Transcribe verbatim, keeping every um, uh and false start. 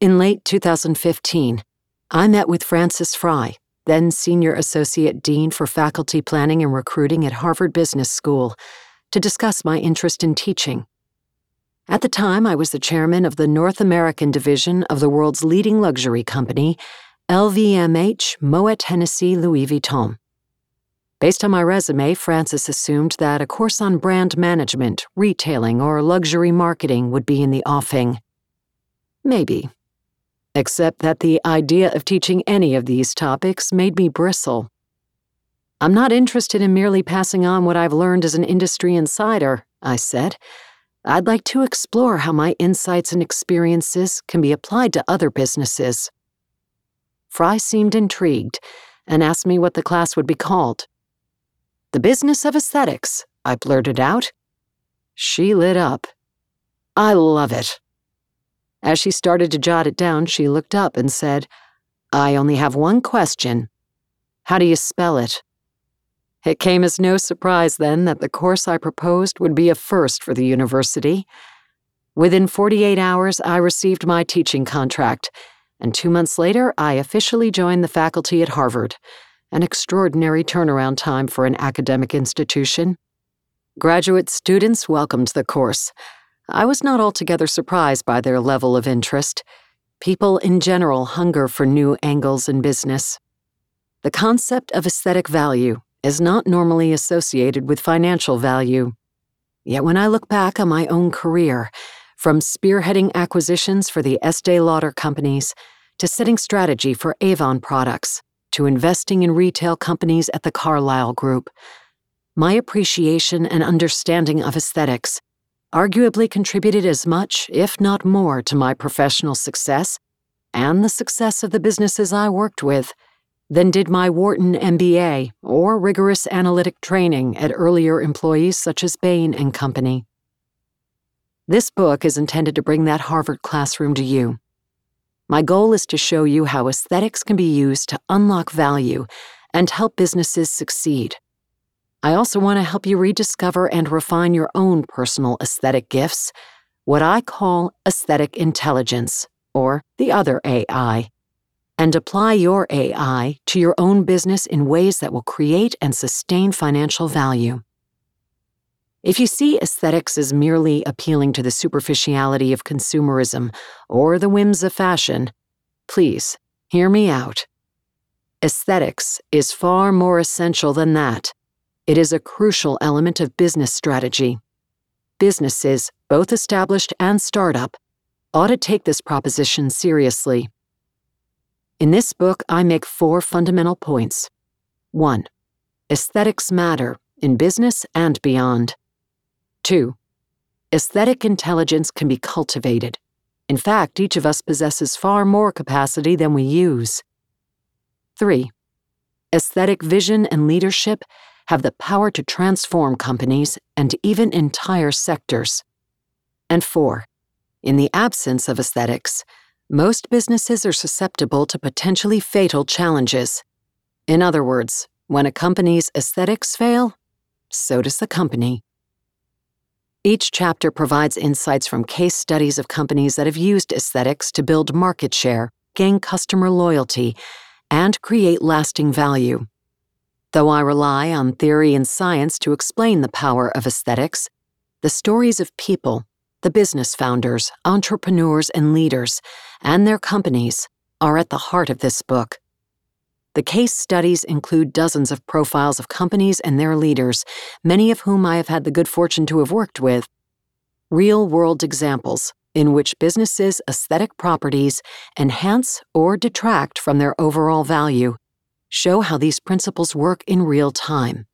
In late two thousand fifteen, I met with Frances Frei, then Senior Associate Dean for Faculty Planning and Recruiting at Harvard Business School, to discuss my interest in teaching. At the time, I was the chairman of the North American division of the world's leading luxury company, L V M H Moet Hennessy Louis Vuitton. Based on my resume, Frances assumed that a course on brand management, retailing, or luxury marketing would be in the offing. Maybe. Except that the idea of teaching any of these topics made me bristle. I'm not interested in merely passing on what I've learned as an industry insider, I said. I'd like to explore how my insights and experiences can be applied to other businesses. Frei seemed intrigued and asked me what the class would be called. The Business of Aesthetics, I blurted out. She lit up. I love it. As she started to jot it down, she looked up and said, I only have one question. How do you spell it? It came as no surprise then that the course I proposed would be a first for the university. Within forty-eight hours, I received my teaching contract, and two months later, I officially joined the faculty at Harvard, an extraordinary turnaround time for an academic institution. Graduate students welcomed the course. I was not altogether surprised by their level of interest. People in general hunger for new angles in business. The concept of aesthetic value is not normally associated with financial value. Yet when I look back on my own career, from spearheading acquisitions for the Estée Lauder companies, to setting strategy for Avon products, to investing in retail companies at the Carlyle Group, my appreciation and understanding of aesthetics arguably contributed as much, if not more, to my professional success and the success of the businesses I worked with than did my Wharton M B A or rigorous analytic training at earlier employees such as Bain and Company. This book is intended to bring that Harvard classroom to you. My goal is to show you how aesthetics can be used to unlock value and help businesses succeed. I also want to help you rediscover and refine your own personal aesthetic gifts, what I call aesthetic intelligence, or the other A I, and apply your A I to your own business in ways that will create and sustain financial value. If you see aesthetics as merely appealing to the superficiality of consumerism or the whims of fashion, please hear me out. Aesthetics is far more essential than that. It is a crucial element of business strategy. Businesses, both established and startup, ought to take this proposition seriously. In this book, I make four fundamental points. One, aesthetics matter in business and beyond. Two, aesthetic intelligence can be cultivated. In fact, each of us possesses far more capacity than we use. Three, aesthetic vision and leadership have the power to transform companies and even entire sectors. And four, in the absence of aesthetics, most businesses are susceptible to potentially fatal challenges. In other words, when a company's aesthetics fail, so does the company. Each chapter provides insights from case studies of companies that have used aesthetics to build market share, gain customer loyalty, and create lasting value. Though I rely on theory and science to explain the power of aesthetics, the stories of people, the business founders, entrepreneurs, and leaders, and their companies are at the heart of this book. The case studies include dozens of profiles of companies and their leaders, many of whom I have had the good fortune to have worked with. Real-world examples in which businesses' aesthetic properties enhance or detract from their overall value show how these principles work in real time.